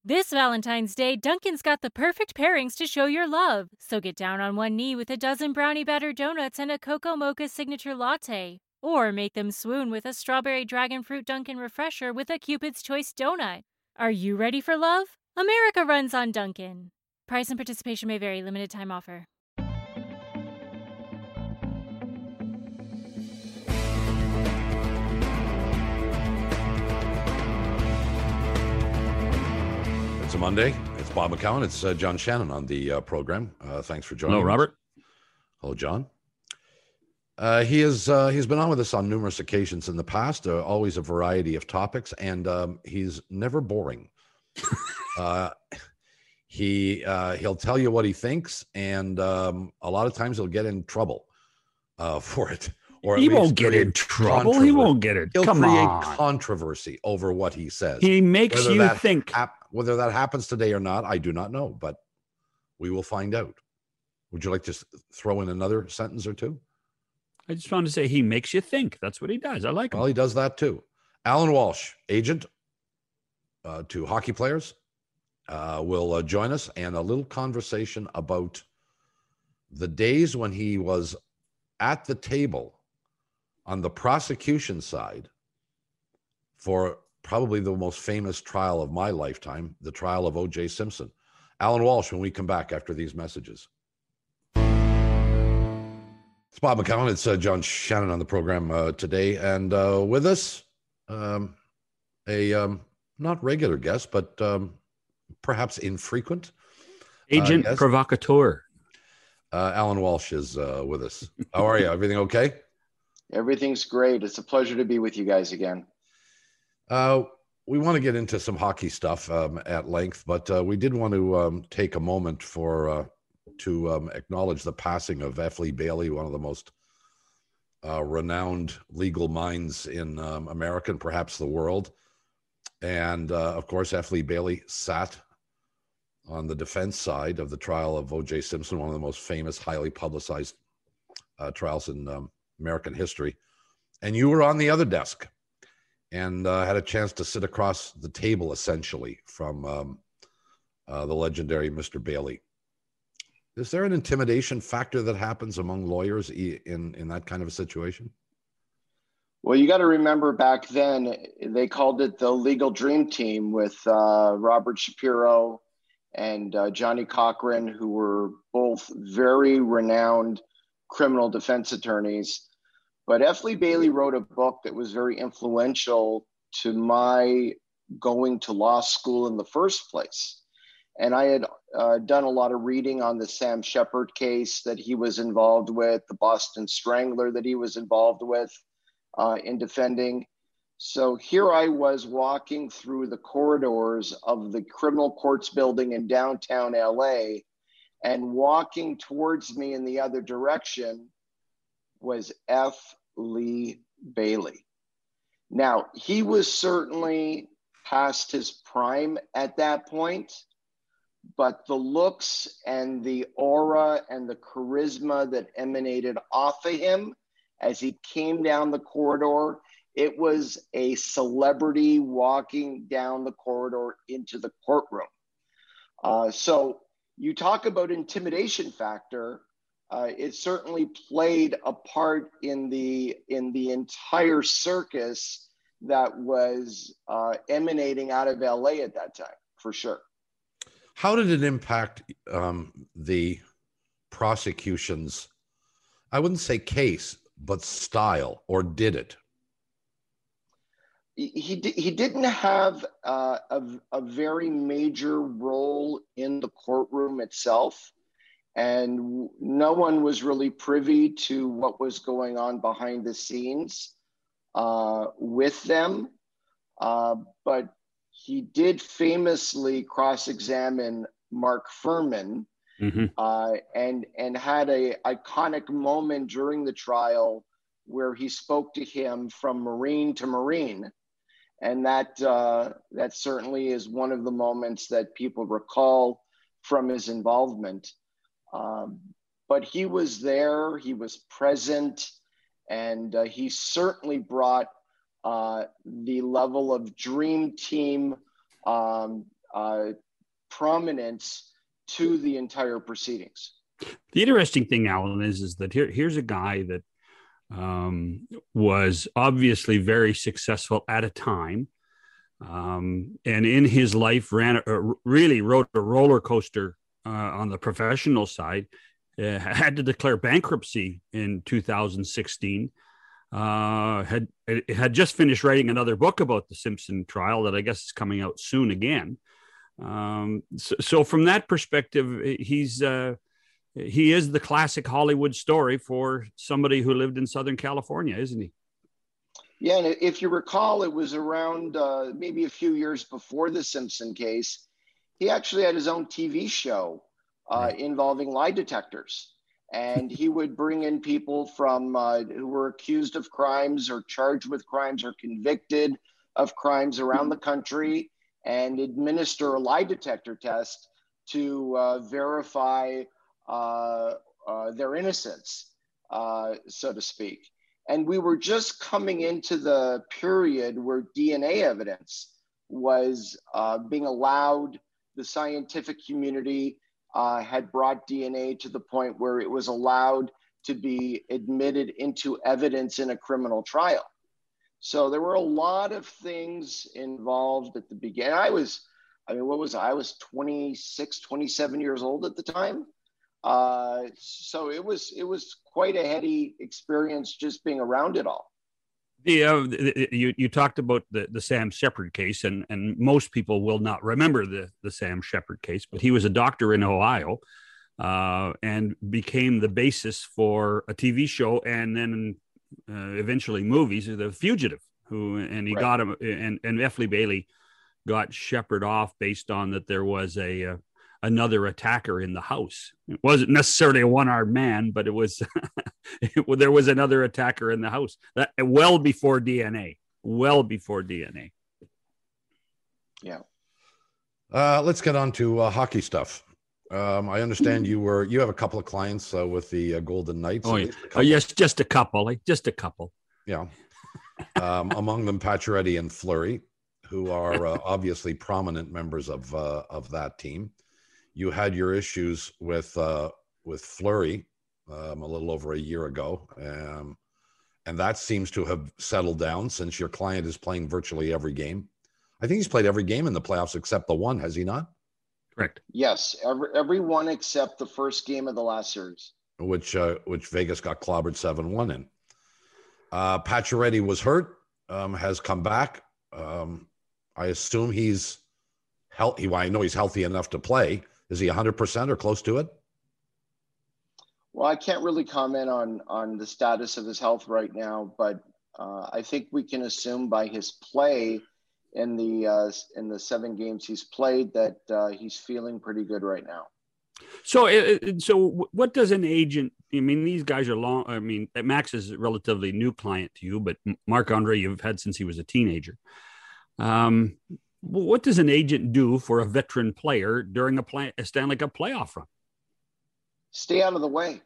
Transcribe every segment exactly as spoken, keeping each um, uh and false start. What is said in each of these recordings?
This Valentine's Day, Dunkin's got the perfect pairings to show your love. So get down on one knee with a dozen brownie batter donuts and a cocoa mocha signature latte. Or make them swoon with a strawberry dragon fruit Dunkin' refresher with a Cupid's Choice donut. Are you ready for love? America runs on Dunkin'. Price and participation may vary. Limited time offer. It's a Monday. It's Bob McCown. It's uh, John Shannon on the uh, program. Uh, thanks for joining Hello, us. Robert. Hello, John. Uh, he is uh, he's been on with us on numerous occasions in the past. Uh, always a variety of topics, and um, he's never boring. uh, he uh, he'll tell you what he thinks, and um, a lot of times he'll get in trouble uh, for it. Or he won't get in trouble. He won't get it. He'll Come create on. controversy over what he says. He makes Whether you that think. hap- whether that happens today or not, I do not know, but we will find out. Would you like to s- throw in another sentence or two? I just wanted to say he makes you think. That's what he does. I like him. Well, he does that too. Alan Walsh, agent uh, to hockey players, uh, will uh, join us, and a little conversation about the days when he was at the table on the prosecution side for probably the most famous trial of my lifetime, the trial of O J Simpson. Alan Walsh, when we come back after these messages. It's Bob McCown. It's uh, John Shannon on the program uh, today. And uh, with us, um, a um, not regular guest, but um, perhaps infrequent. Agent uh, guest. provocateur. Uh, Alan Walsh is uh, with us. How are you? Everything okay? Everything's great. It's a pleasure to be with you guys again. Uh, we want to get into some hockey stuff um, at length, but uh, we did want to um, take a moment for uh, to um, acknowledge the passing of F. Lee Bailey, one of the most uh, renowned legal minds in um, America and perhaps the world. And uh, of course, F. Lee Bailey sat on the defense side of the trial of O J Simpson, one of the most famous, highly publicized uh, trials in um, American history. And you were on the other desk and uh, had a chance to sit across the table, essentially, from um, uh, the legendary Mister Bailey. Is there an intimidation factor that happens among lawyers in, in that kind of a situation? Well, you got to remember back then, they called it the legal dream team with uh, Robert Shapiro and uh, Johnny Cochran, who were both very renowned criminal defense attorneys. But F. Lee Bailey wrote a book that was very influential to my going to law school in the first place. And I had uh, done a lot of reading on the Sam Shepard case that he was involved with, the Boston Strangler that he was involved with uh, in defending. So here I was walking through the corridors of the criminal courts building in downtown L A, and walking towards me in the other direction was F. Lee Bailey. Now, he was certainly past his prime at that point, but the looks and the aura and the charisma that emanated off of him as he came down the corridor, it was a celebrity walking down the corridor into the courtroom. Uh, so you talk about intimidation factor. Uh, it certainly played a part in the in the entire circus that was uh, emanating out of L A at that time, for sure. How did it impact um, the prosecution's, I wouldn't say case, but style, or did it? He, he, he didn't have uh, a, a very major role in the courtroom itself. And no one was really privy to what was going on behind the scenes uh, with them. Uh, but he did famously cross-examine Mark Furman, mm-hmm. uh, and, and had a iconic moment during the trial where he spoke to him from Marine to Marine. And that, uh, that certainly is one of the moments that people recall from his involvement. Um, but he was there, he was present, and uh, he certainly brought uh, the level of dream team um, uh, prominence to the entire proceedings. The interesting thing, Alan, is, is that here, here's a guy that um, was obviously very successful at a time. Um, and in his life ran a, really rode a roller coaster uh, on the professional side, uh, had to declare bankruptcy in two thousand sixteen, uh, had, had just finished writing another book about the Simpson trial that I guess is coming out soon again. Um, so, so from that perspective, he's, uh, he is the classic Hollywood story for somebody who lived in Southern California, isn't he? Yeah, and if you recall, it was around uh, maybe a few years before the Simpson case. He actually had his own T V show uh, right. involving lie detectors. And he would bring in people from uh, who were accused of crimes or charged with crimes or convicted of crimes around the country and administer a lie detector test to uh, verify uh, uh, their innocence, uh, so to speak. And we were just coming into the period where D N A evidence was uh, being allowed. The scientific community uh, had brought D N A to the point where it was allowed to be admitted into evidence in a criminal trial. So there were a lot of things involved at the beginning. I was, I mean, what was I? I was twenty-six, twenty-seven years old at the time. Uh, so it was it was quite a heady experience just being around it all. Yeah, you you talked about the, the Sam Shepard case, and, and most people will not remember the, the Sam Shepard case, but he was a doctor in Ohio uh, and became the basis for a T V show and then uh, eventually movies, The Fugitive, who and he right. got him, and, and F. Lee Bailey got Shepard off based on that there was a uh, another attacker in the house. It wasn't necessarily a one-armed man, but it was it, there was another attacker in the house. That well before D N A, well before D N A. Yeah. Uh, let's get on to uh, hockey stuff. Um, I understand you were you have a couple of clients uh, with the uh, Golden Knights. Oh, yeah. oh yes, just a couple, like just a couple. Yeah. Um, among them, Pacioretty and Fleury, who are uh, obviously prominent members of uh, of that team. You had your issues with uh, with Fleury um, a little over a year ago, um, and that seems to have settled down since your client is playing virtually every game. I think he's played every game in the playoffs except the one, has he not? Correct. Yes, every every one except the first game of the last series, which uh, which Vegas got clobbered seven one in. Uh, Pacioretty was hurt, um, has come back. Um, I assume he's healthy. Well, I know he's healthy enough to play. Is he one hundred percent or close to it? Well, I can't really comment on on the status of his health right now, but uh, I think we can assume by his play in the uh, in the seven games he's played that uh, he's feeling pretty good right now. So, so what does an agent? I mean, these guys are long. I mean, Max is a relatively new client to you, but Marc-Andre you've had since he was a teenager. Um. What does an agent do for a veteran player during a, play, a Stanley Cup playoff run? Stay out of the way.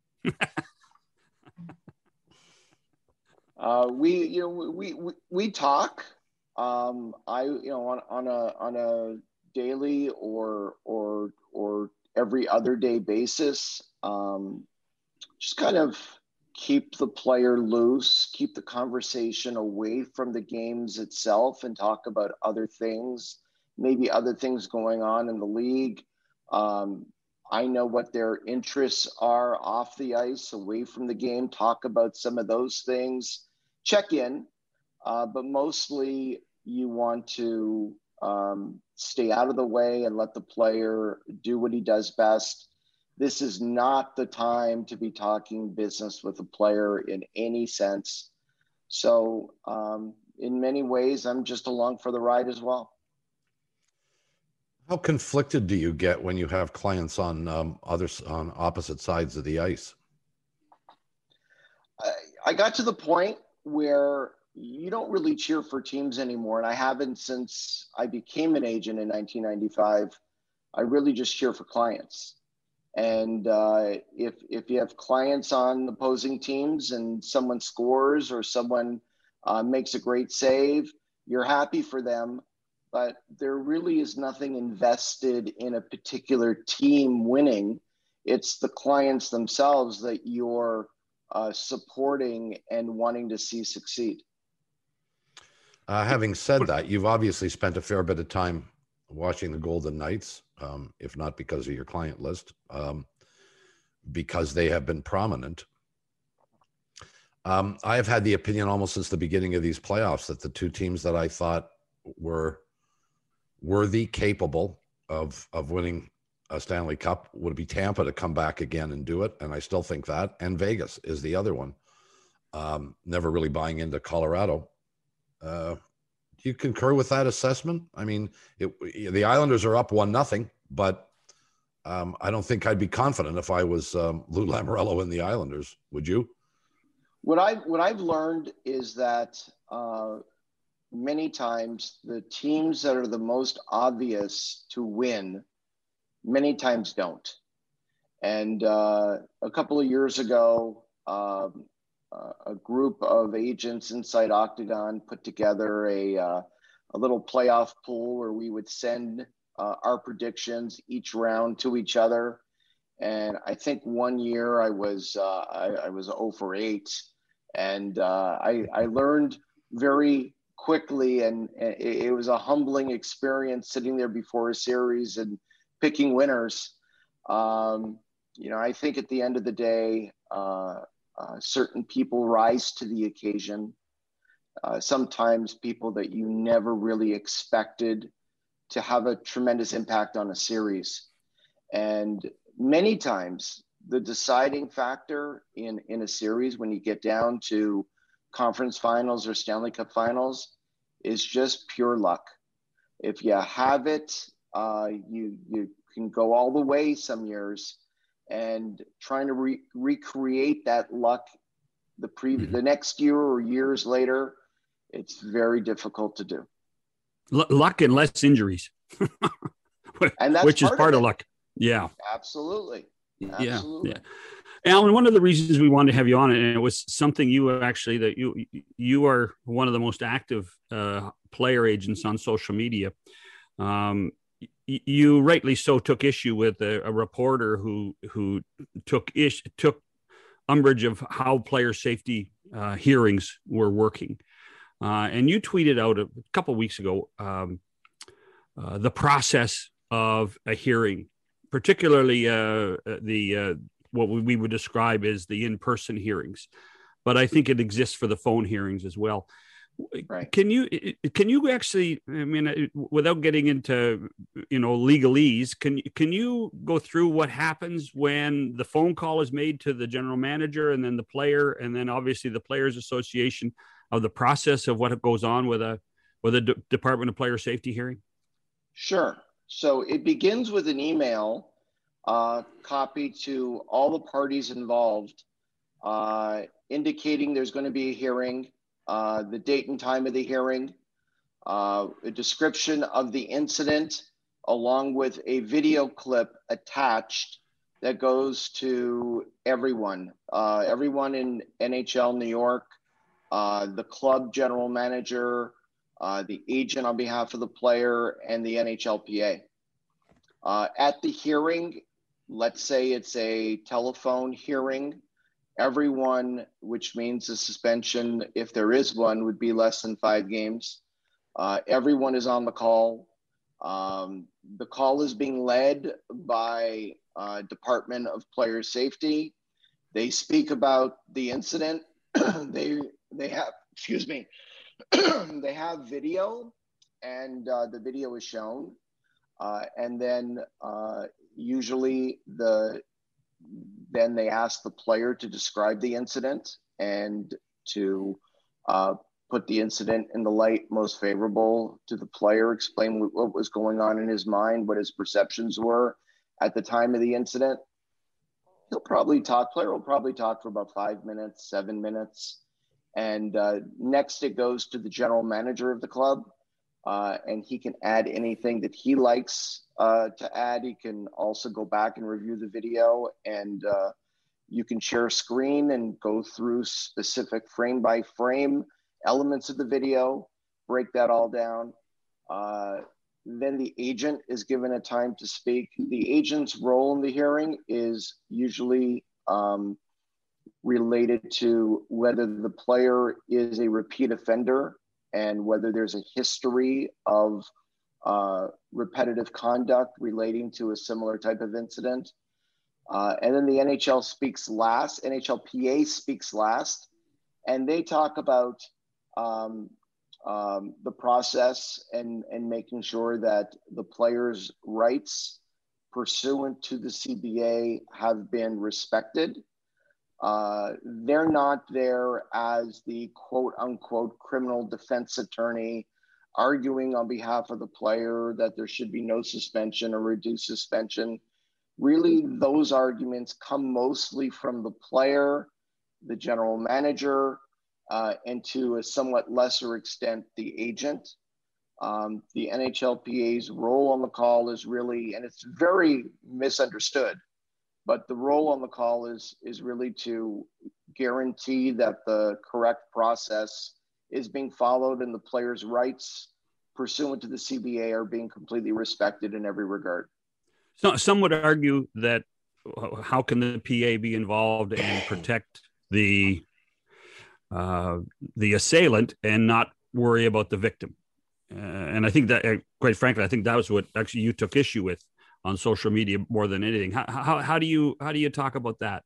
uh, we, you know, we we, we talk. Um, I, you know, on, on a on a daily or or or every other day basis. Um, just kind of keep the player loose, keep the conversation away from the games itself and talk about other things, maybe other things going on in the league. Um, I know what their interests are off the ice, away from the game, talk about some of those things, check in, uh, but mostly you want to um, stay out of the way and let the player do what he does best. This is not the time to be talking business with a player in any sense. So um, in many ways, I'm just along for the ride as well. How conflicted do you get when you have clients on um, other on opposite sides of the ice? I, I got to the point where you don't really cheer for teams anymore. And I haven't since I became an agent in nineteen ninety-five. I really just cheer for clients. And uh, if if you have clients on opposing teams and someone scores or someone uh, makes a great save, you're happy for them. but there really is nothing invested in a particular team winning. It's the clients themselves that you're uh, supporting and wanting to see succeed. Uh, having said that, you've obviously spent a fair bit of time watching the Golden Knights, um, if not because of your client list, um, because they have been prominent. Um, I have had the opinion almost since the beginning of these playoffs that the two teams that I thought were worthy, capable of of winning a Stanley Cup would be Tampa to come back again and do it, and I still think that, and Vegas is the other one. Um, never really buying into Colorado. Uh, do you concur with that assessment? I mean, it, the Islanders are up one nothing, but um, I don't think I'd be confident if I was um, Lou Lamoriello in the Islanders. Would you? What I what I've learned is that uh, many times the teams that are the most obvious to win, many times don't. And uh, a couple of years ago, um, uh, a group of agents inside Octagon put together a uh, a little playoff pool where we would send uh, our predictions each round to each other. And I think one year I was uh, I, I was zero for eight. And uh, I, I learned very quickly, and it, it was a humbling experience sitting there before a series and picking winners. Um, you know, I think at the end of the day, uh, uh, certain people rise to the occasion. Uh, sometimes people that you never really expected to have a tremendous impact on a series. And many times, the deciding factor in, in a series when you get down to conference finals or Stanley Cup finals is just pure luck. If you have it, uh, you you can go all the way some years, and trying to re- recreate that luck the pre mm-hmm. the next year or years later, it's very difficult to do. L- luck and less injuries, and that's which part is part of, of luck. Yeah, absolutely. Absolutely. Yeah, yeah. Alan, one of the reasons we wanted to have you on, and it was something you actually that you you are one of the most active uh, player agents on social media. Um, you rightly so took issue with a, a reporter who who took ish took umbrage of how player safety uh, hearings were working, uh, and you tweeted out a couple of weeks ago um, uh, the process of a hearing. Particularly uh, the uh, what we would describe as the in-person hearings, but I think it exists for the phone hearings as well. Right. Can you can you actually? I mean, without getting into you know legalese, can can you go through what happens when the phone call is made to the general manager and then the player, and then obviously the Players Association, of the process of what goes on with a with a D- Department of Player Safety hearing? Sure. So it begins with an email uh, copy to all the parties involved, uh, indicating there's going to be a hearing, uh, the date and time of the hearing, uh, a description of the incident, along with a video clip attached that goes to everyone, uh, everyone in N H L New York, uh, the club general manager, uh, the agent on behalf of the player, and the N H L P A. Uh, at the hearing, let's say it's a telephone hearing, everyone, which means the suspension, if there is one, would be less than five games. Uh, everyone is on the call. Um, the call is being led by uh, Department of Player Safety. They speak about the incident. they they have, excuse me, they have video, and uh, the video is shown. Uh, and then uh, usually the then they ask the player to describe the incident and to uh, put the incident in the light most favorable to the player, explain what, what was going on in his mind, what his perceptions were at the time of the incident. He'll probably talk, player will probably talk for about five minutes, seven minutes. And uh, next it goes to the general manager of the club. Uh, and he can add anything that he likes uh, to add. He can also go back and review the video, and uh, you can share a screen and go through specific frame by frame elements of the video, break that all down. Uh, then the agent is given a time to speak. The agent's role in the hearing is usually um, related to whether the player is a repeat offender and whether there's a history of uh, repetitive conduct relating to a similar type of incident. Uh, and then the N H L speaks last, N H L P A speaks last, and they talk about um, um, the process and, and making sure that the player's rights pursuant to the C B A have been respected. Uh, they're not there as the quote unquote criminal defense attorney arguing on behalf of the player that there should be no suspension or reduced suspension. Really, those arguments come mostly from the player, the general manager, uh, and to a somewhat lesser extent, the agent. Um, the N H L P A's role on the call is really, and it's very misunderstood, but the role on the call is, is really to guarantee that the correct process is being followed and the player's rights pursuant to the C B A are being completely respected in every regard. So some would argue that how can the P A be involved and protect the uh, the assailant and not worry about the victim? Uh, and I think that, uh, quite frankly, I think that was what actually you took issue with on social media more than anything. How how, how do you how do you talk about that?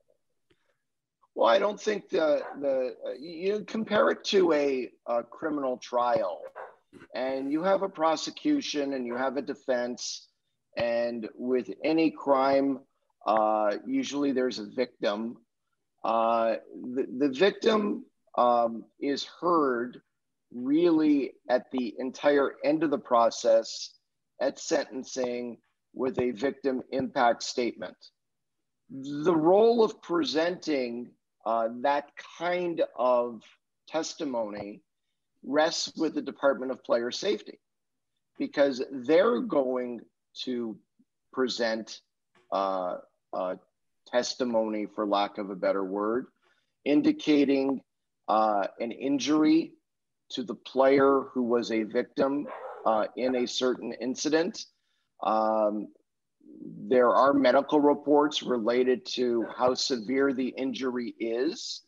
Well, I don't think the the uh, you compare it to a, a criminal trial, and you have a prosecution and you have a defense. And with any crime, uh, usually there's a victim. Uh, the, the victim um, is heard really at the entire end of the process at sentencing with a victim impact statement. The role of presenting uh, that kind of testimony rests with the Department of Player Safety, because they're going to present uh, uh, testimony, for lack of a better word, indicating uh, an injury to the player who was a victim uh, in a certain incident. Um, there are medical reports related to how severe the injury is.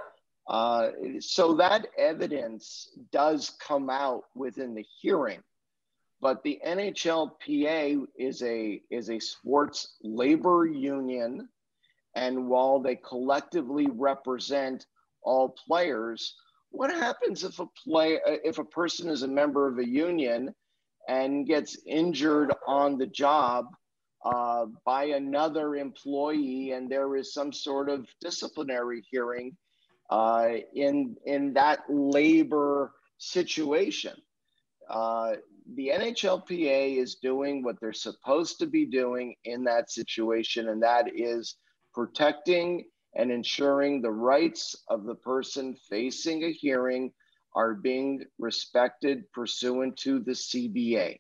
Uh, so that evidence does come out within the hearing. But the N H L P A is a is a sports labor union, and while they collectively represent all players, what happens if a play if a person is a member of a union and gets injured on the job uh, by another employee, and there is some sort of disciplinary hearing uh, in in that labor situation? Uh, the N H L P A is doing what they're supposed to be doing in that situation, and that is protecting and ensuring the rights of the person facing a hearing are being respected pursuant to the C B A.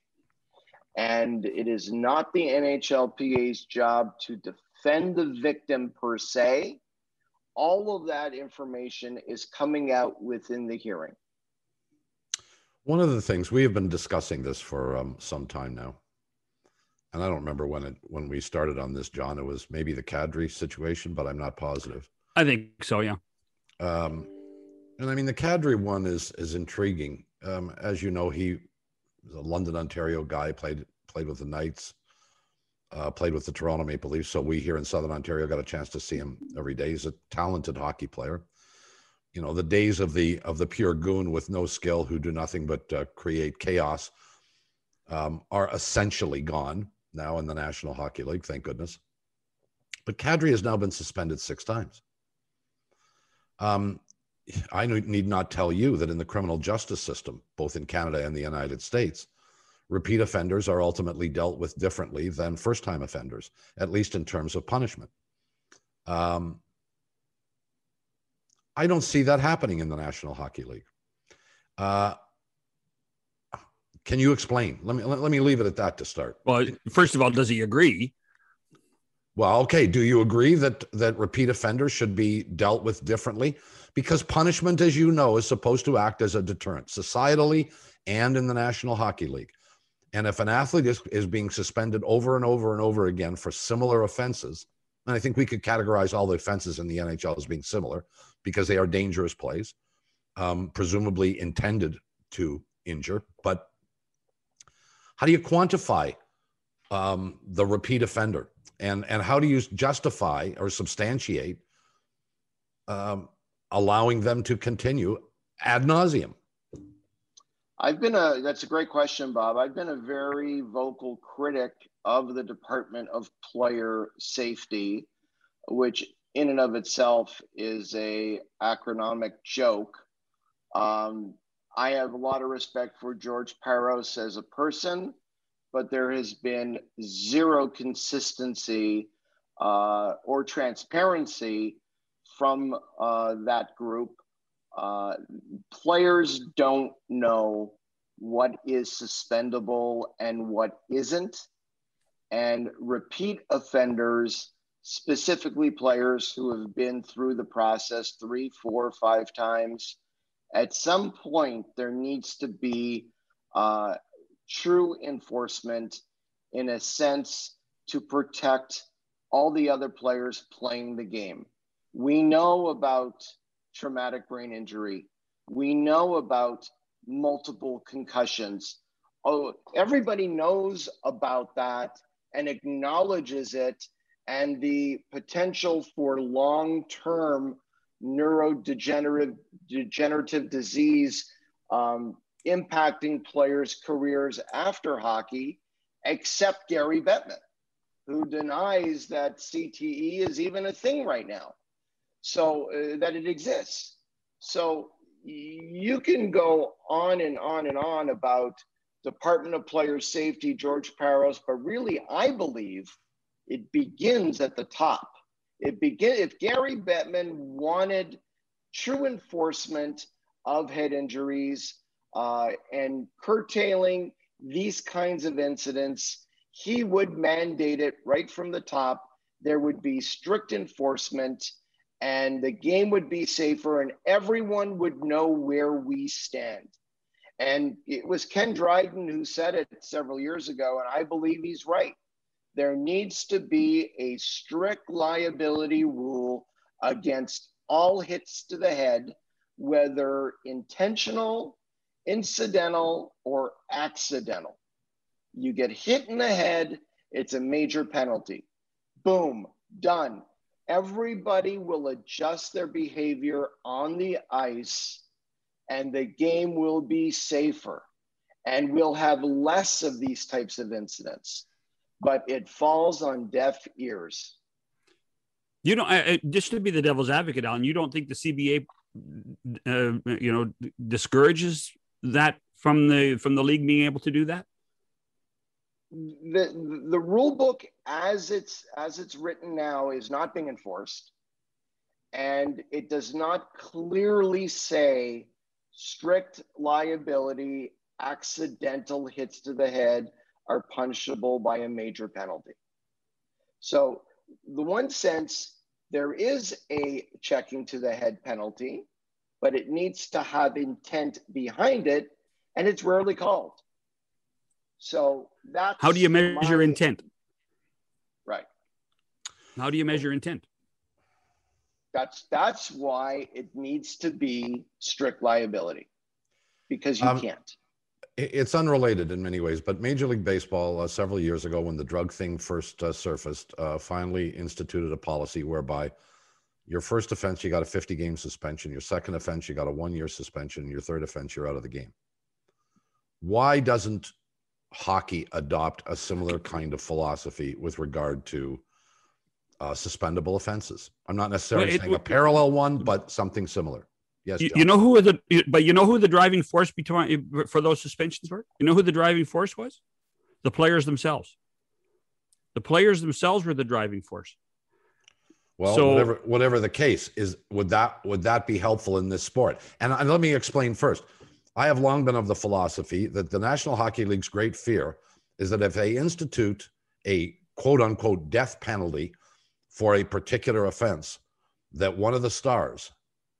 And it is not the N H L P A's job to defend the victim per se. All of that information is coming out within the hearing. One of the things, we have been discussing this for um, some time now, and I don't remember when it when we started on this, John. It was maybe the Kadri situation, but I'm not positive. I think so, yeah. Um, and I mean, the Kadri one is is intriguing. Um, as you know, he was a London, Ontario guy, played played with the Knights, uh, played with the Toronto Maple Leafs. So we here in Southern Ontario got a chance to see him every day. He's a talented hockey player. You know, the days of the of the pure goon with no skill who do nothing but uh, create chaos um, are essentially gone now in the National Hockey League, thank goodness. But Kadri has now been suspended six times. Um, I need not tell you that in the criminal justice system, both in Canada and the United States, repeat offenders are ultimately dealt with differently than first-time offenders, at least in terms of punishment. Um, I don't see that happening in the National Hockey League. Uh, can you explain? Let me let, let me leave it at that to start. Well, first of all, does he agree? Well, okay. Do you agree that that repeat offenders should be dealt with differently? because punishment, as you know, is supposed to act as a deterrent societally and in the National Hockey League. And if an athlete is, is being suspended over and over and over again for similar offenses, and I think we could categorize all the offenses in the N H L as being similar because they are dangerous plays, um, presumably intended to injure. But how do you quantify um, the repeat offender? And, and how do you justify or substantiate um, allowing them to continue ad nauseum? I've been a, that's a great question, Bob. I've been a very vocal critic of the Department of Player Safety, which in and of itself is a acronymic joke. Um, I have a lot of respect for George Parros as a person, but there has been zero consistency uh, or transparency from uh, that group. Uh, players don't know what is suspendable and what isn't. And repeat offenders, specifically players who have been through the process three, four, five times, at some point there needs to be uh, true enforcement in a sense to protect all the other players playing the game. We know about traumatic brain injury. We know about multiple concussions. Oh, everybody knows about that and acknowledges it, and the potential for long-term neurodegenerative degenerative disease um, impacting players' careers after hockey, except Gary Bettman, who denies that C T E is even a thing right now. So uh, that it exists. So you can go on and on and on about Department of Player Safety, George Parros, but really I believe it begins at the top. It begin if Gary Bettman wanted true enforcement of head injuries uh, and curtailing these kinds of incidents, he would mandate it right from the top. There would be strict enforcement, and the game would be safer, and everyone would know where we stand. And it was Ken Dryden who said it several years ago, and I believe he's right. There needs to be a strict liability rule against all hits to the head, whether intentional, incidental, or accidental. You get hit in the head, it's a major penalty. Boom, done. Everybody will adjust their behavior on the ice, and the game will be safer, and we'll have less of these types of incidents. But it falls on deaf ears. You know, I, just to be the devil's advocate, Alan, you don't think the C B A, uh, you know, discourages that from the from the league being able to do that? The the rule book as it's as it's written now is not being enforced, and it does not clearly say strict liability, accidental hits to the head are punishable by a major penalty. So the one sense, there is a checking to the head penalty, but it needs to have intent behind it, and it's rarely called. So that's how do you measure my, intent? Right. How do you measure intent? That's that's why it needs to be strict liability, because you um, can't. It's unrelated in many ways, but Major League Baseball uh, several years ago, when the drug thing first uh, surfaced, uh, finally instituted a policy whereby your first offense, you got a fifty game suspension. Your second offense, you got a one year suspension. Your third offense, you're out of the game. Why doesn't hockey adopt a similar kind of philosophy with regard to uh, suspendable offenses? I'm not necessarily well, it, saying a parallel one, but something similar. Yes, you, you know who are the, but you know who the driving force between for those suspensions were? You know who the driving force was? The players themselves. The players themselves were the driving force. Well, so, whatever whatever the case is, would that would that be helpful in this sport? And, and let me explain first. I have long been of the philosophy that the National Hockey League's great fear is that if they institute a quote unquote death penalty for a particular offense, that one of the stars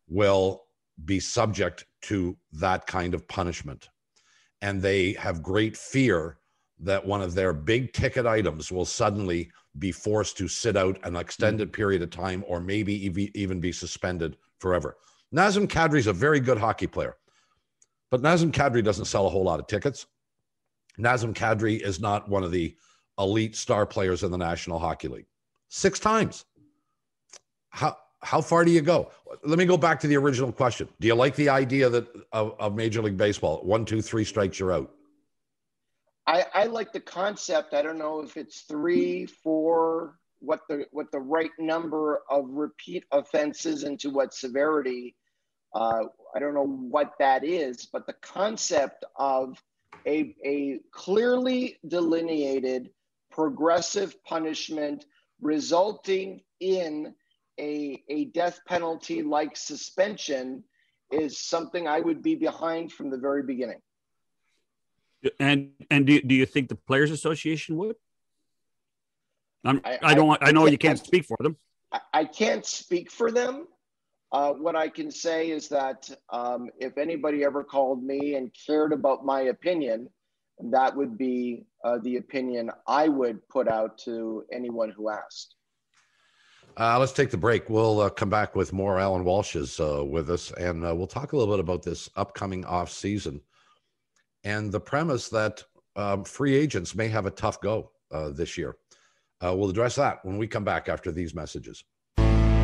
will be subject to that kind of punishment. And they have great fear that one of their big ticket items will suddenly be forced to sit out an extended period of time, or maybe even be suspended forever. Nazem Kadri is a very good hockey player, but Nazem Kadri doesn't sell a whole lot of tickets. Nazem Kadri is not one of the elite star players in the National Hockey League. Six times. How how far do you go? Let me go back to the original question. Do you like the idea that of, of Major League Baseball? One, two, three strikes, you're out. I, I like the concept. I don't know if it's three, four, what the what the right number of repeat offenses and to what severity. Uh, I don't know what that is, but the concept of a, a clearly delineated progressive punishment resulting in a, a death penalty like suspension is something I would be behind from the very beginning. And and do, do you think the Players Association would? I'm, I, I don't. I, I know can't, you can't I, speak for them. I, I can't speak for them. Uh, what I can say is that um, if anybody ever called me and cared about my opinion, that would be uh, the opinion I would put out to anyone who asked. Uh, let's take the break. We'll uh, come back with more. Alan Walsh is uh, with us, and uh, we'll talk a little bit about this upcoming off season and the premise that um, free agents may have a tough go uh, this year. Uh, we'll address that when we come back after these messages. It's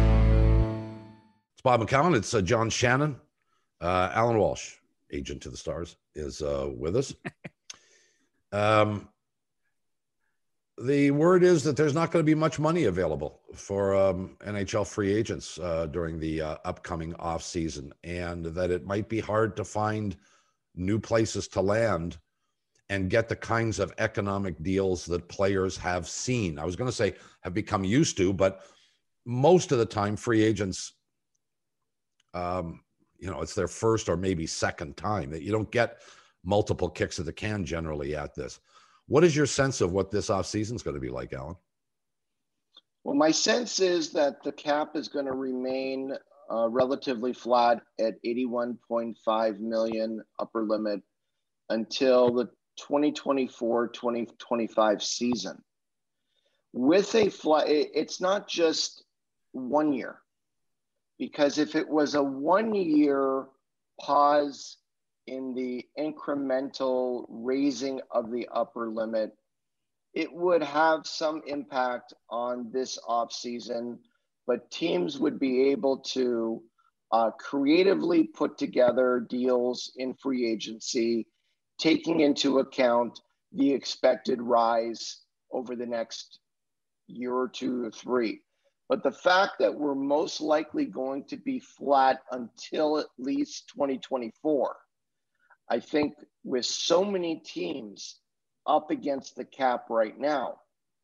Bob McCown. It's uh, John Shannon. Uh, Alan Walsh, agent to the Stars, is uh, with us. um, the word is that there's not going to be much money available for um, N H L free agents uh, during the uh, upcoming off season, and that it might be hard to find new places to land and get the kinds of economic deals that players have seen. I was going to say have become used to, but most of the time free agents, um, you know, it's their first or maybe second time. That you don't get multiple kicks at the can generally at this. What is your sense of what this offseason is going to be like, Alan? Well, my sense is that the cap is going to remain uh, relatively flat at eighty-one point five million upper limit until the twenty twenty-four twenty twenty-five season. With a flat, it's not just one year, because if it was a one year pause in the incremental raising of the upper limit, it would have some impact on this offseason, but teams would be able to uh, creatively put together deals in free agency, taking into account the expected rise over the next year or two or three. But the fact that we're most likely going to be flat until at least twenty twenty-four, I think with so many teams up against the cap right now,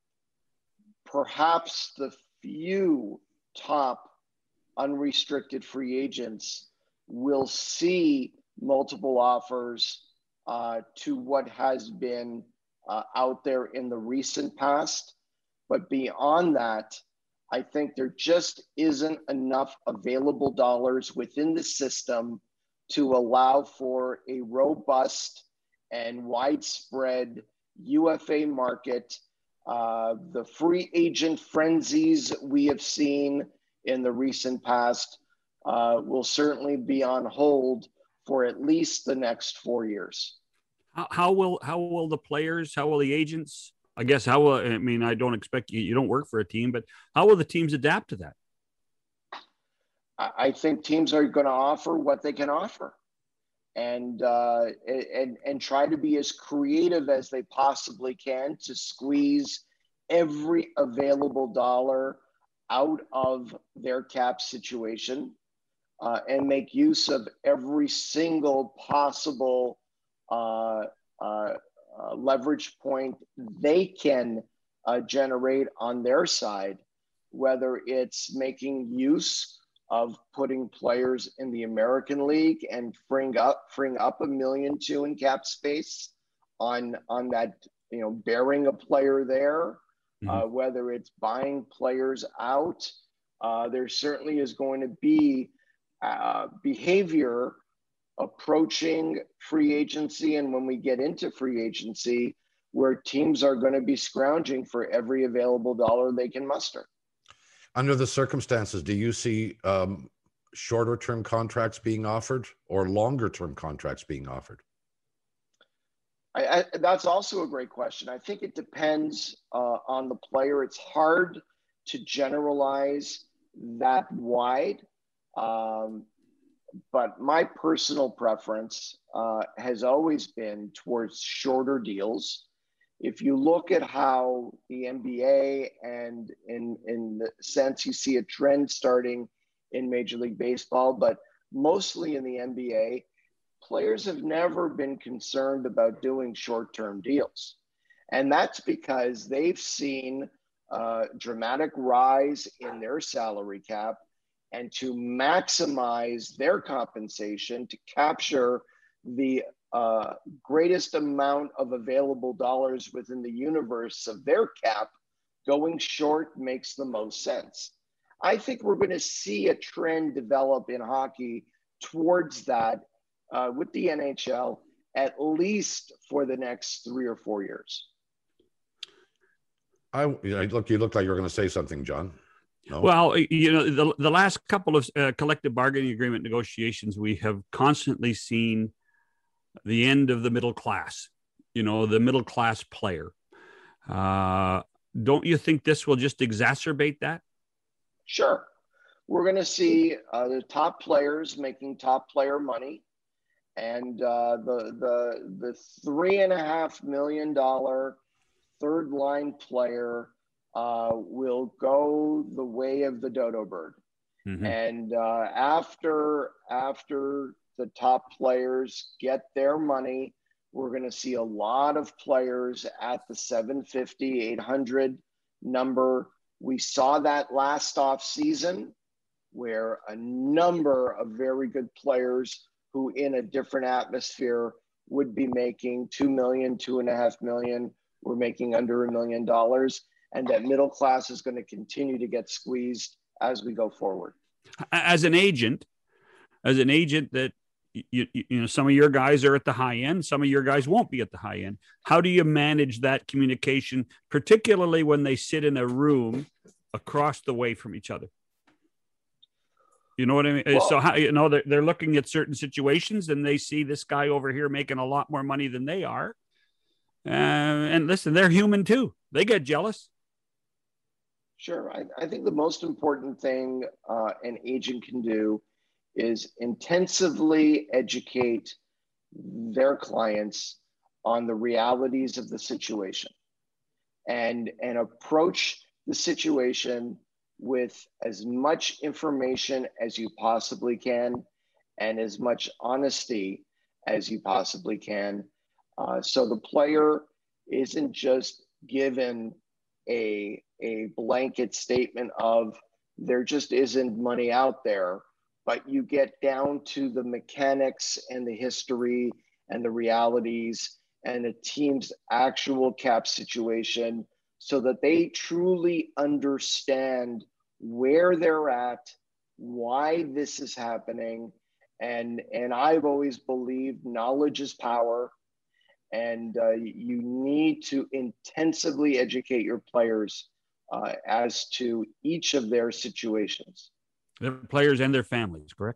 perhaps the few top unrestricted free agents will see multiple offers uh, to what has been uh, out there in the recent past. But beyond that, I think there just isn't enough available dollars within the system to allow for a robust and widespread U F A market. Uh, the free agent frenzies we have seen in the recent past uh, will certainly be on hold for at least the next four years. How, how will how will the players, how will the agents, I guess, how will, I mean, I don't expect you, you don't work for a team, but how will the teams adapt to that? I think teams are going to offer what they can offer, and uh, and and try to be as creative as they possibly can to squeeze every available dollar out of their cap situation, uh, and make use of every single possible uh, uh, uh, leverage point they can uh, generate on their side, whether it's making use of putting players in the American League and freeing up freeing up a million two in cap space on on that, you know, bearing a player there, mm-hmm. uh, whether it's buying players out. Uh, there certainly is going to be uh, behavior approaching free agency, and when we get into free agency, where teams are going to be scrounging for every available dollar they can muster. Under the circumstances, do you see um, shorter term contracts being offered or longer term contracts being offered? I, I, that's also a great question. I think it depends uh, on the player. It's hard to generalize that wide. Um, but my personal preference uh, has always been towards shorter deals. If you look at how the N B A, and in, in the sense you see a trend starting in Major League Baseball, but mostly in the N B A, players have never been concerned about doing short-term deals. And that's because they've seen a dramatic rise in their salary cap, and to maximize their compensation, to capture the uh, greatest amount of available dollars within the universe of their cap, going short makes the most sense. I think we're going to see a trend develop in hockey towards that uh, with the N H L, at least for the next three or four years. I you know, look, you look like you're going to say something, John. No? Well, you know, the, the last couple of uh, collective bargaining agreement negotiations, we have constantly seen the end of the middle class, you know, the middle class player. Uh, don't you think this will just exacerbate that? Sure. We're going to see uh, the top players making top player money. And uh, the, the, the three and a half million dollar third line player uh, will go the way of the dodo bird. Mm-hmm. And uh, after, after the top players get their money, we're going to see a lot of players at the seven fifty, eight hundred number. We saw that last off season where a number of very good players who in a different atmosphere would be making two million, two and a half million, were making under a million dollars. And that middle class is going to continue to get squeezed as we go forward. As an agent, as an agent that, you, you know, some of your guys are at the high end, some of your guys won't be at the high end. How do you manage that communication, particularly when they sit in a room across the way from each other? You know what I mean? Well, so how, you know, they're, they're looking at certain situations and they see this guy over here making a lot more money than they are. Uh, and listen, they're human too. They get jealous. Sure. I, I think the most important thing uh, an agent can do is intensively educate their clients on the realities of the situation, and, and approach the situation with as much information as you possibly can and as much honesty as you possibly can. Uh, so the player isn't just given a, a blanket statement of there just isn't money out there, but you get down to the mechanics and the history and the realities and the team's actual cap situation so that they truly understand where they're at, why this is happening. And, and I've always believed knowledge is power. And uh, you need to intensively educate your players uh, as to each of their situations. Their players and their families, correct?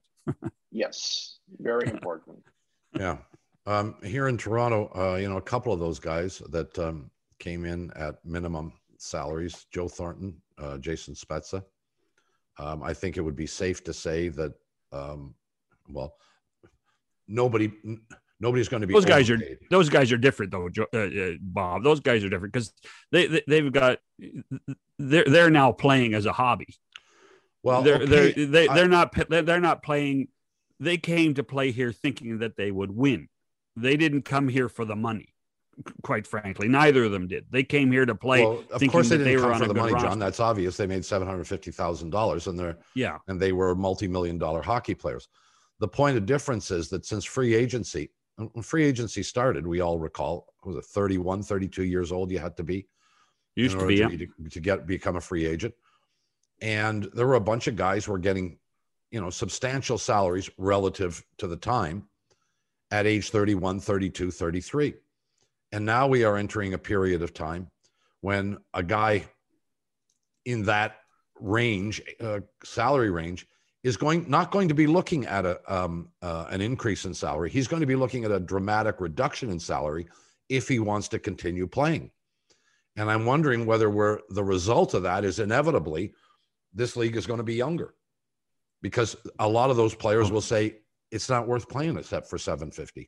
Yes, very important. Yeah. Um, here in Toronto, uh, you know, a couple of those guys that um, came in at minimum salaries, Joe Thornton, uh, Jason Spezza. Um, I think it would be safe to say that, um, well, nobody... Nobody's going to be. Those guys overpaid. are those guys are different though, uh, uh, Bob. Those guys are different because they, they they've got they're they're now playing as a hobby. Well, they're okay. they're they, they're I, not they're not playing. They came to play here thinking that they would win. They didn't come here for the money. Quite frankly, neither of them did. They came here to play. Well, of thinking course, they that didn't they were come on for a the money, roster. John. That's obvious. They made seven hundred fifty thousand dollars, and they're yeah, and they were multi-million dollar hockey players. The point of difference is that since free agency. When free agency started, we all recall, was it thirty-one, thirty-two years old you had to be? Used to be, yeah. To, to get become a free agent. And there were a bunch of guys who were getting, you know, substantial salaries relative to the time at age thirty-one, thirty-two, thirty-three. And now we are entering a period of time when a guy in that range, uh, salary range, is going not going to be looking at a um, uh, an increase in salary. He's going to be looking at a dramatic reduction in salary if he wants to continue playing. And I'm wondering whether we're the result of that is inevitably this league is going to be younger, because a lot of those players will say it's not worth playing except for seven fifty.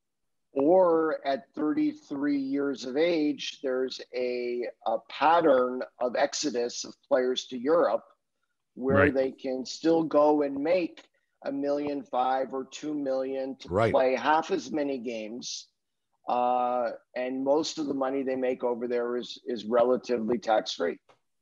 Or at thirty-three years of age, there's a, a pattern of exodus of players to Europe where Right. they can still go and make a million five or two million to Right. play half as many games. Uh, and most of the money they make over there is, is relatively tax-free.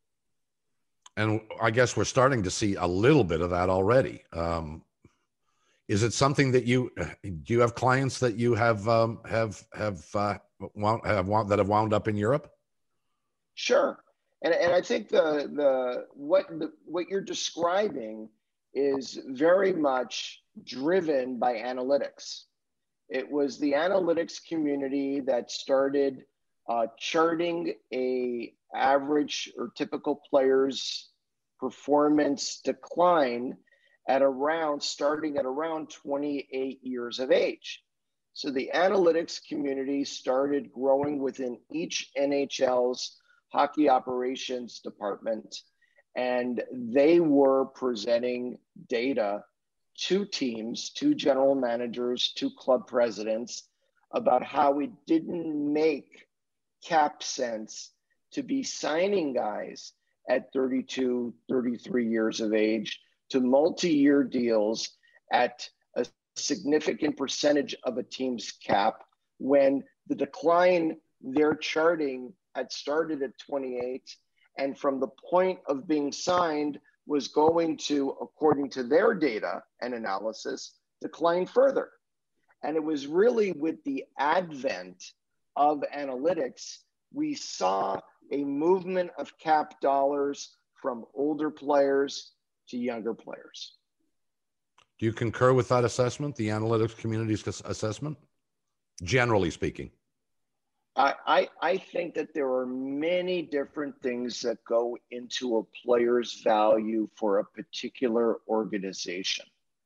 And I guess we're starting to see a little bit of that already. Um, is it something that you do? You have clients that you have um, have have uh, wound, have wound, that have wound up in Europe? Sure, and and I think the the what the, what you're describing is very much driven by analytics. It was the analytics community that started uh, charting a average or typical player's performance decline at around, starting at around twenty-eight years of age. So the analytics community started growing within each N H L's hockey operations department, and they were presenting data to teams, to general managers, to club presidents about how it didn't make cap sense to be signing guys at thirty-two, thirty-three years of age to multi-year deals at a significant percentage of a team's cap when the decline they're charting had started at twenty-eight, and from the point of being signed was going to, according to their data and analysis, decline further. And it was really with the advent of analytics, we saw a movement of cap dollars from older players to younger players. Do you concur with that assessment, the analytics community's assessment, generally speaking? I, I, I think that there are many different things that go into a player's value for a particular organization.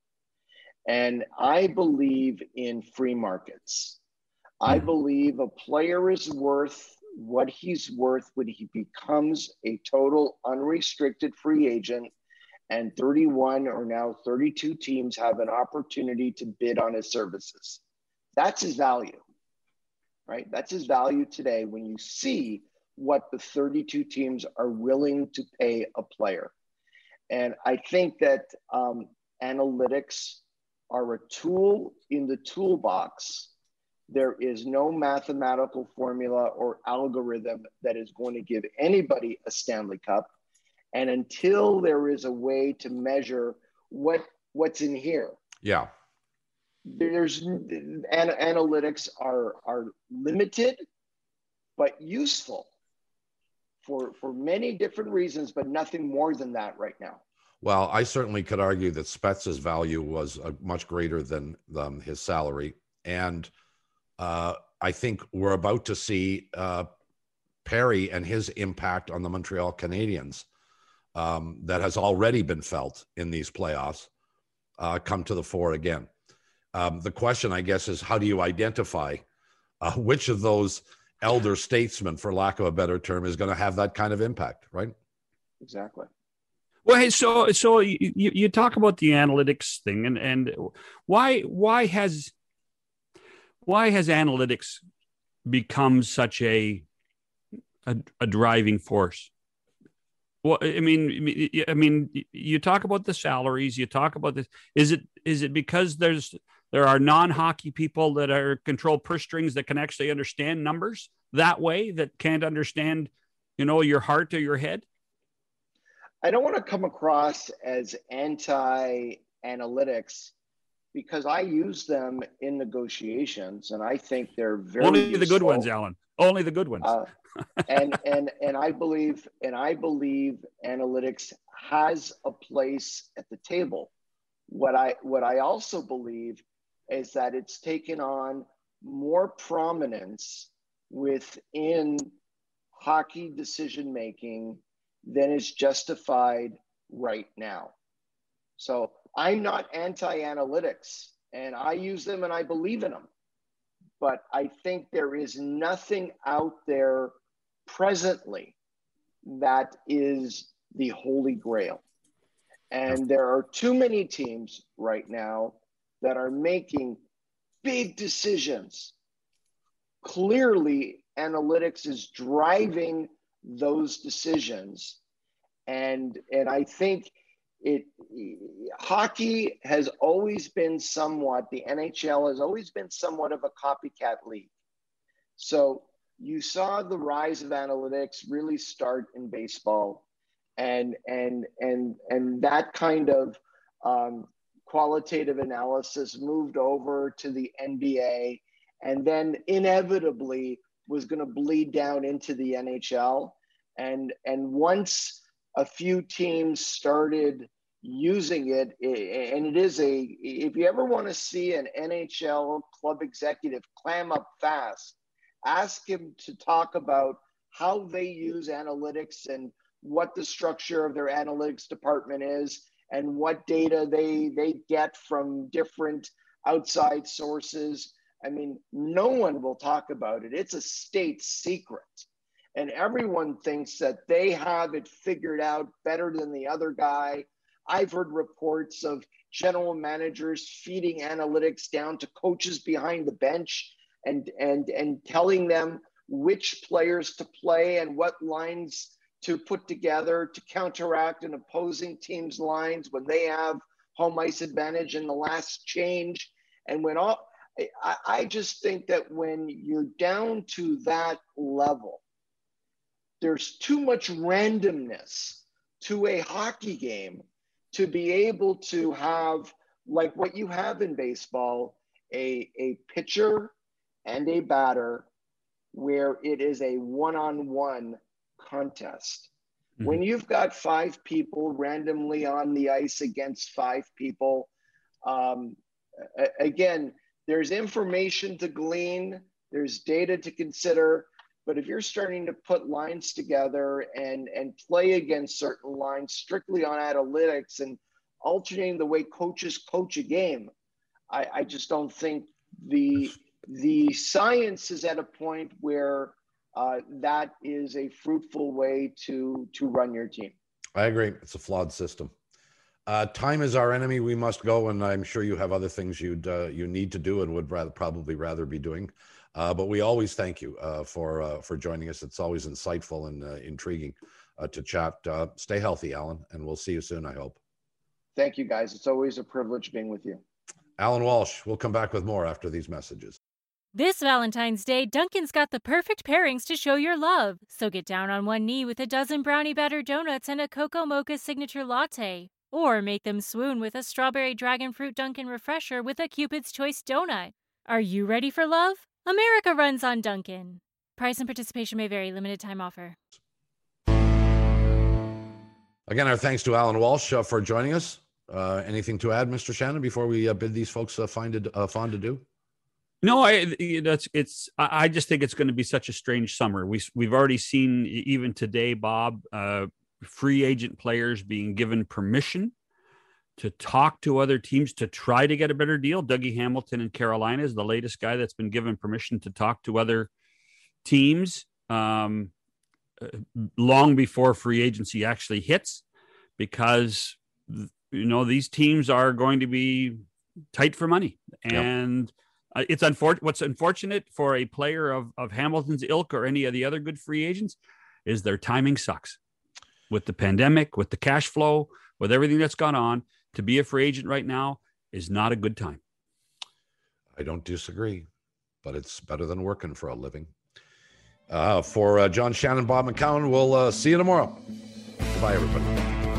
And I believe in free markets. I believe a player is worth what he's worth when he becomes a total unrestricted free agent, and thirty-one or now thirty-two teams have an opportunity to bid on his services. That's his value, right? That's his value today when you see what the thirty-two teams are willing to pay a player. And I think that um, analytics are a tool in the toolbox. There is no mathematical formula or algorithm that is going to give anybody a Stanley Cup. And until there is a way to measure what what's in here, Yeah. there's an, analytics are are limited, but useful for for many different reasons, but nothing more than that right now. Well, I certainly could argue that Spezza's value was uh, much greater than um, his salary. And uh, I think we're about to see uh, Perry and his impact on the Montreal Canadiens um, that has already been felt in these playoffs uh, come to the fore again. Um, the question, I guess, is how do you identify uh, which of those elder statesmen, for lack of a better term, is going to have that kind of impact, right? Exactly. Well, hey, so so you, you talk about the analytics thing, and and why why has why has analytics become such a a, a driving force? Well, I mean, I mean, you talk about the salaries, you talk about this. Is it is it because there's there are non-hockey people that are control purse strings that can actually understand numbers that way, that can't understand, you know, your heart or your head? I don't want to come across as anti-analytics because I use them in negotiations, and I think they're very only useful. The good ones, Alan. Only the good ones. Uh, and and and I believe and I believe analytics has a place at the table what I what I also believe is that it's taken on more prominence within hockey decision making than is justified right now. So I'm not anti-analytics, and I use them and I believe in them. But I think there is nothing out there presently that is the holy grail. And there are too many teams right now that are making big decisions. Clearly, analytics is driving those decisions. And, and I think it hockey has always been somewhat, the N H L has always been somewhat of a copycat league. So you saw the rise of analytics really start in baseball, and and and and that kind of um, qualitative analysis moved over to the N B A, and then inevitably was going to bleed down into the N H L. And and once a few teams started using it, and it is a, if you ever want to see an N H L club executive clam up fast, ask him to talk about how they use analytics and what the structure of their analytics department is and what data they they get from different outside sources. I mean, no one will talk about it. It's a state secret. And everyone thinks that they have it figured out better than the other guy. I've heard reports of general managers feeding analytics down to coaches behind the bench and, and, and telling them which players to play and what lines to put together to counteract an opposing team's lines when they have home ice advantage in the last change. And when all, I, I just think that when you're down to that level, there's too much randomness to a hockey game to be able to have, like what you have in baseball, a, a pitcher and a batter where it is a one-on-one contest. Mm-hmm. When you've got five people randomly on the ice against five people, um, again, there's information to glean, there's data to consider, but if you're starting to put lines together and, and play against certain lines strictly on analytics and alternating the way coaches coach a game, I, I just don't think the, the science is at a point where uh, that is a fruitful way to, to run your team. I agree. It's a flawed system. Uh, time is our enemy. We must go, and I'm sure you have other things you'd uh, you need to do and would rather probably rather be doing. Uh, but we always thank you uh, for uh, for joining us. It's always insightful and uh, intriguing uh, to chat. Uh, stay healthy, Alan, and we'll see you soon, I hope. Thank you, guys. It's always a privilege being with you. Alan Walsh, we'll come back with more after these messages. This Valentine's Day, Dunkin's got the perfect pairings to show your love. So get down on one knee with a dozen brownie batter donuts and a Cocoa Mocha signature latte. Or make them swoon with a strawberry dragon fruit Dunkin' refresher with a Cupid's Choice donut. Are you ready for love? America runs on Dunkin'. Price and participation may vary. Limited time offer. Again, our thanks to Alan Walsh uh, for joining us. Uh, anything to add, Mister Shannon, before we uh, bid these folks uh, find a uh, fond adieu? No, I that's it's. I just think it's going to be such a strange summer. We we've already seen even today, Bob, uh, free agent players being given permission to talk to other teams to try to get a better deal. Dougie Hamilton in Carolina is the latest guy that's been given permission to talk to other teams um, long before free agency actually hits, because you know these teams are going to be tight for money and. Yep. Uh, it's unfortunate. What's unfortunate for a player of, of Hamilton's ilk or any of the other good free agents is their timing sucks. With the pandemic, with the cash flow, with everything that's gone on, to be a free agent right now is not a good time. I don't disagree, but it's better than working for a living. Uh, for uh, John Shannon, Bob McCown, we'll uh, see you tomorrow. Goodbye, everybody.